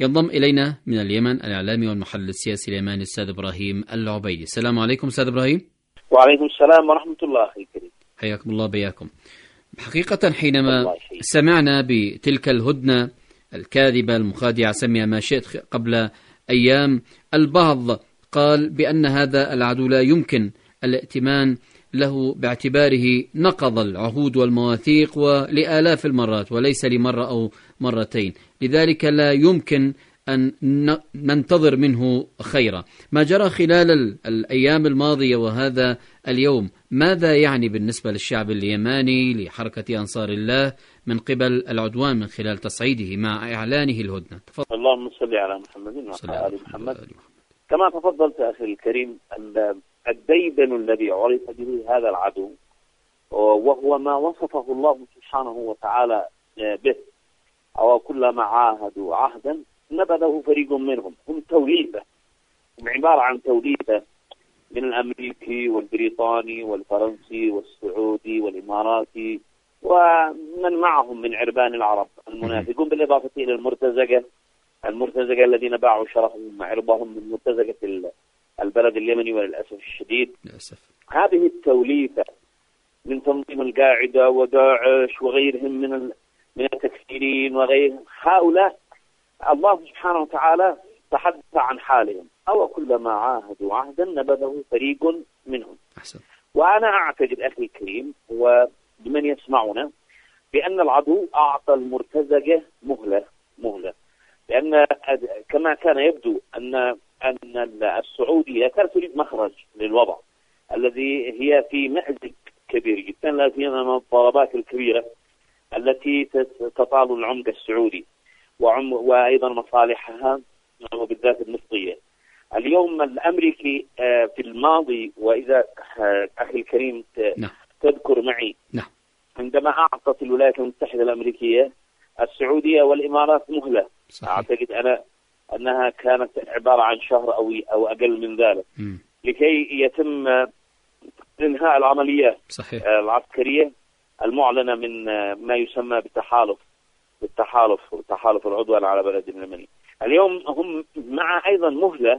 ينضم إلينا من اليمن الإعلامي والمحلل السياسي اليماني الأستاذ إبراهيم العبيدي. السلام عليكم أستاذ إبراهيم. وعليكم السلام ورحمة الله الكريم. حياكم الله بياكم. حقيقة حينما سمعنا بتلك الهدنة الكاذبة المخادعة، سميها ما شئت، قبل أيام، البعض قال بأن هذا العدو لا يمكن الائتمان له باعتباره نقض العهود والمواثيق ولآلاف المرات وليس لمرة أو مرتين، لذلك لا يمكن أن ننتظر منه خيرا. ما جرى خلال الأيام الماضية وهذا اليوم ماذا يعني بالنسبة للشعب اليماني لحركة أنصار الله من قبل العدوان من خلال تصعيده مع إعلانه الهدنة؟ تفضل. اللهم صل على محمد وعلى آل محمد. كما تفضلت أخي الكريم، الديدن الذي عرف به هذا العدو وهو ما وصفه الله سبحانه وتعالى به، أو كلما عاهدوا عهدا نبذه فريق منهم. هم توليفة، هم عبارة عن توليفة من الأمريكي والبريطاني والفرنسي والسعودي والإماراتي ومن معهم من عربان العرب المنافقون، بالإضافة إلى المرتزقة الذين باعوا شرفهم وعرضهم من مرتزقة البلد اليمني. وللأسف الشديد هذه التوليفة من تنظيم القاعدة وداعش وغيرهم من التكفيرين وغيرهم، هؤلاء الله سبحانه وتعالى تحدث عن حالهم، أو كلما عاهدوا عهدا نبذه فريق منهم. وأنا أعتقد أخي الكريم وبمن يسمعنا بأن العدو أعطى المرتزقة مهلة، لأن كما كان يبدو أن السعودية كانت تريد مخرج للوضع الذي هي في مأزق كبير جدا، لا سيما من الضربات الكبيرة التي تطال العمق السعودي وأيضا مصالحها وبالذات النفطية. اليوم الأمريكي في الماضي، وإذا أخي الكريم تذكر معي عندما أعطت الولايات المتحدة الأمريكية السعودية والإمارات مهلة، أعتقد أنا أنها كانت عبارة عن شهر أو أقل من ذلك لكي يتم إنهاء العمليات العسكرية المعلنة من ما يسمى بالتحالف العدوان على بلد اليمني. اليوم هم مع أيضا مهلة.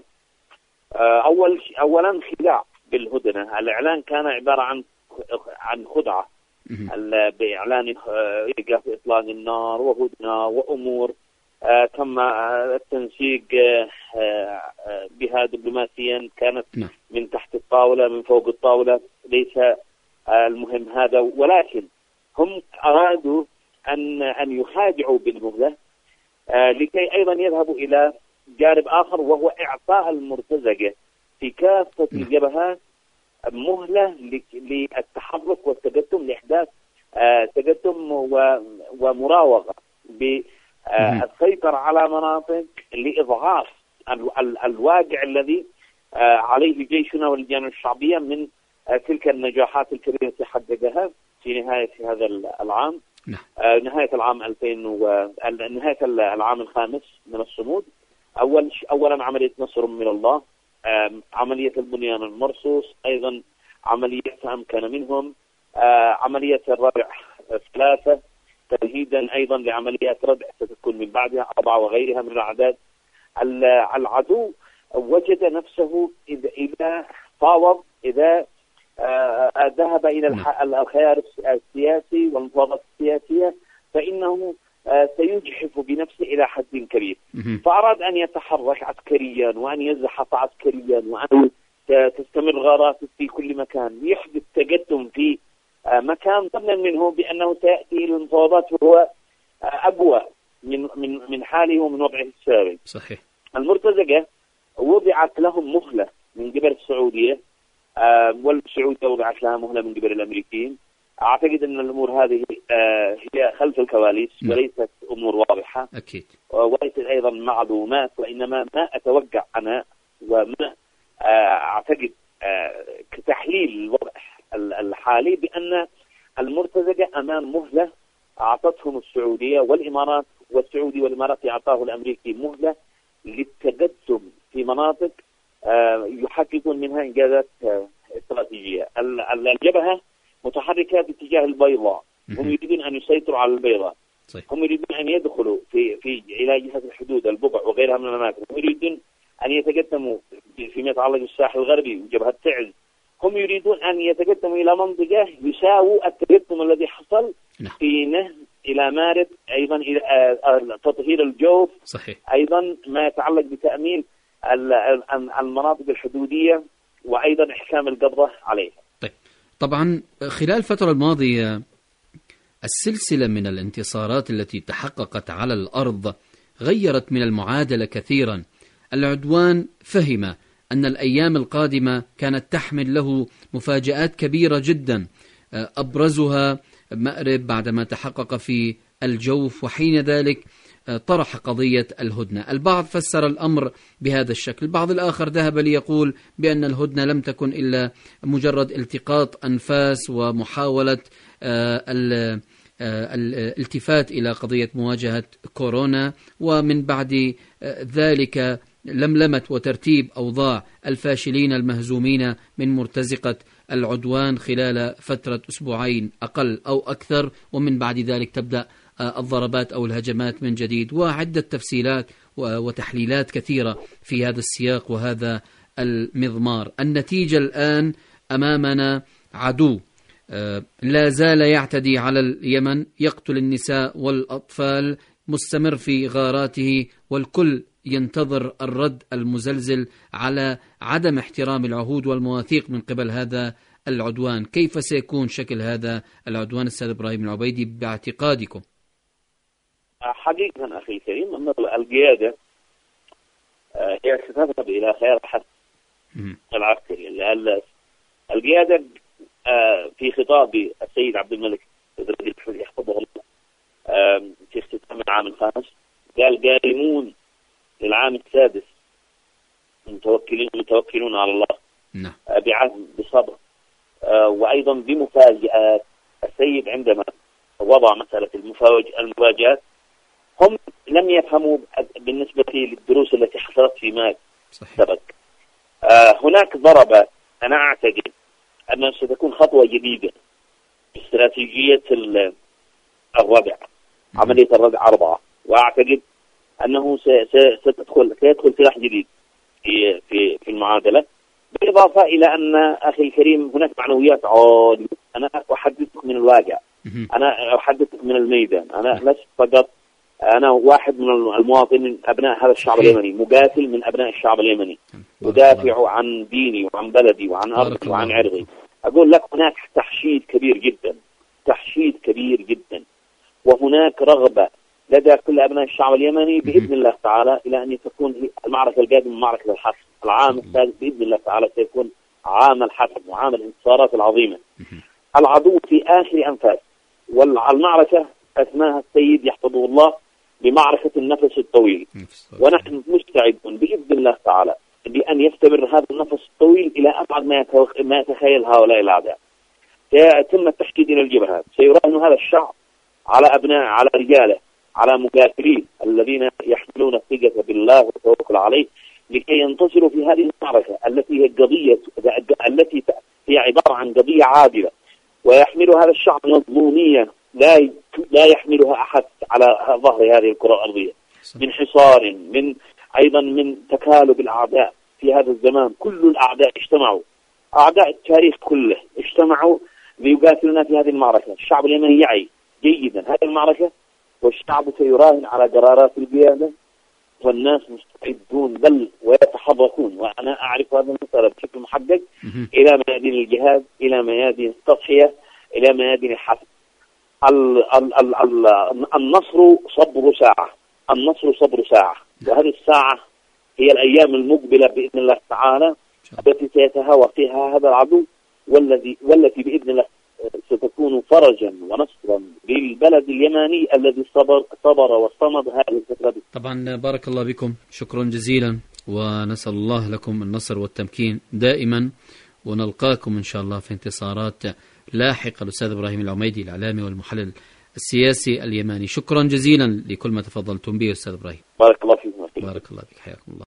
أولا خداع بالهدنة. الإعلان كان عبارة عن خدعة بإعلان إيقاف إطلاق النار وهدنة وأمور تم التنسيق بها دبلوماسيا، كانت من تحت الطاولة من فوق الطاولة، ليس المهم هذا، ولكن هم أرادوا أن يخادعوا بالمهلة لكي أيضا يذهبوا إلى جانب آخر، وهو إعطاء المرتزقة في كافة الجبهات مهلة للتحرك والتقدم، لإحداث تقدم ومراوغة بالسيطرة على مناطق لإضعاف الواقع الذي عليه جيشنا واللجان الشعبية من تلك النجاحات الكبيرة التي حققها في نهاية هذا العام، نهاية العام الخامس من الصمود. أولا عملية نصر من الله، عملية البنيان المرصوص، أيضا عملية أمكن منهم، عملية الردع 3، تمهيدا أيضا لعمليات ردع ستكون من بعدها 4 وغيرها من الأعداد. العدو وجد نفسه إذا فاوض، إذا ذهب إلى الخيار السياسي والمفاوضات السياسية، فإنه سيجحف بنفسه إلى حد كبير. فأراد أن يتحرك عسكريا وأن يزحف عسكريا وأن تستمر غاراته في كل مكان، يحدث تقدم في مكان ضمنا منه بأنه سيأتي إلى المفاوضات وهو أقوى من حاله ومن وضعه السابق. صحيح. المرتزقة وضعت لهم مهلة من قبل السعودية، والسعودية وضعت لها مهلة من قبل الأمريكيين. أعتقد أن الأمور هذه هي خلف الكواليس وليست أمور واضحة أكيد، وليست أيضا معلومات، وإنما ما أتوقع أنا وما أعتقد كتحليل الوضع الحالي بأن المرتزقة أمام مهلة أعطتهم السعودية والإمارات، والسعودي والإمارات أعطاه الأمريكي مهلة للتقدم في مناطق يحققون منها إنجازات استراتيجية. الجبهة متحركة باتجاه البيضاء، هم يريدون أن يسيطروا على البيضاء، هم يريدون أن يدخلوا في إلى جهة الحدود البقع وغيرها وغيرها من الأماكن. هم يريدون أن يتقدموا فيما يتعلق بالساحل الغربي وجبهة تعز، هم يريدون أن يتقدموا إلى منطقة يساووا التقدم الذي حصل في نهر إلى مارب، أيضا إلى تطهير الجوف. صحيح. أيضا ما يتعلق بتأمين المناطق الحدودية، وأيضا إحكام القبضة عليها. طيب، طبعا خلال الفترة الماضية السلسلة من الانتصارات التي تحققت على الأرض غيرت من المعادلة كثيرا. العدوان فهم أن الأيام القادمة كانت تحمل له مفاجآت كبيرة جدا، أبرزها مأرب بعدما تحقق في الجوف، وحين ذلك طرح قضية الهدنة. البعض فسر الأمر بهذا الشكل، البعض الآخر ذهب ليقول بأن الهدنة لم تكن إلا مجرد التقاط أنفاس ومحاولة الالتفات إلى قضية مواجهة كورونا، ومن بعد ذلك لملمة وترتيب أوضاع الفاشلين المهزومين من مرتزقة العدوان خلال فترة أسبوعين أقل أو أكثر، ومن بعد ذلك تبدأ الضربات أو الهجمات من جديد، وعدة تفصيلات وتحليلات كثيرة في هذا السياق وهذا المضمار. النتيجة الآن أمامنا عدو لا زال يعتدي على اليمن، يقتل النساء والأطفال، مستمر في غاراته، والكل ينتظر الرد المزلزل على عدم احترام العهود والمواثيق من قبل هذا العدوان. كيف سيكون شكل هذا العدوان أستاذ إبراهيم العبيدي باعتقادكم؟ حقيقة أخي الكريم أن القيادة هي ستذهب إلى خيار حسن العسكري. القيادة في خطاب السيد عبد الملك يحفظه الله في اختتام العام الخامس قال: قائمون للعام السادس متوكلون على الله بعزم بصبر وأيضا بمفاجآت. السيد عندما وضع مسألة المفاجآت هم لم يفهموا بالنسبة للدروس التي حصلت فيما سبق. هناك ضربة، أنا أعتقد أنها ستكون خطوة جديدة في استراتيجية الردع، عملية الردع 4، وأعتقد أنه سيدخل سلاح جديد في المعادلة، بالإضافة إلى أن أخي الكريم هناك معنويات عالية. أنا أحدثك من الواقع، أنا أحدثك من الميدان، أنا لست فقط أنا واحد من المواطنين أبناء هذا الشعب اليمني، مقاتل من أبناء الشعب اليمني، أدافع عن ديني وعن بلدي وعن أرضي وعن عرضي. أقول لك هناك تحشيد كبير جدا، تحشيد كبير جدا، وهناك رغبة لدى كل أبناء الشعب اليمني بإذن الله تعالى إلى أن تكون المعركة القادمة معركة الحسم. العام الثالث بإذن الله تعالى سيكون عام الحسم وعام الانتصارات العظيمة. العدو في آخر أنفاس، والمعركة أسماها السيد يحفظه الله بمعركة النفس الطويل، ونحن مستعدون بإذن الله تعالى بأن يستمر هذا النفس الطويل إلى أبعد ما يتخيل هؤلاء الأعداء. سيتم التشديد إلى الجبهات، سيراهن هذا الشعب على أبناء، على رجاله، على مقاتلين الذين يحملون الثقة بالله والتوكل عليه لكي ينتصروا في هذه المعركة التي هي عبارة عن قضية عادلة، ويحمل هذا الشعب مضمونية لا يحملها أحد على ظهر هذه الكرة الأرضية، من حصار، أيضا من تكالب الأعداء في هذا الزمان. كل الأعداء اجتمعوا، أعداء التاريخ كله اجتمعوا ليقاتلنا في هذه المعركة. الشعب اليمني يعي جيدا هذه المعركة، والشعب سيراهن على قرارات القيادة، والناس مستعدون بل ويتحركون، وأنا أعرف هذا المسألة بشكل محدد، إلى ميادين الجهاد، إلى ميادين التضحية، إلى ميادين الحسم. النصر صبر ساعة، النصر صبر ساعة، وهذه الساعة هي الأيام المقبلة بإذن الله تعالى التي سيتهاوى فيها هذا العدو، والتي بإذن الله ستكون فرجا ونصرا للبلد اليمني الذي صبر واصطمد هذه الفترة. طبعا بارك الله بكم، شكرا جزيلا، ونسأل الله لكم النصر والتمكين دائما، ونلقاكم إن شاء الله في انتصارات لاحقة. الأستاذ إبراهيم العميدي، الإعلامي والمحلل السياسي اليماني، شكرا جزيلا لكل ما تفضلتم به أستاذ إبراهيم. بارك الله فيكم. بارك الله فيك، حياكم الله.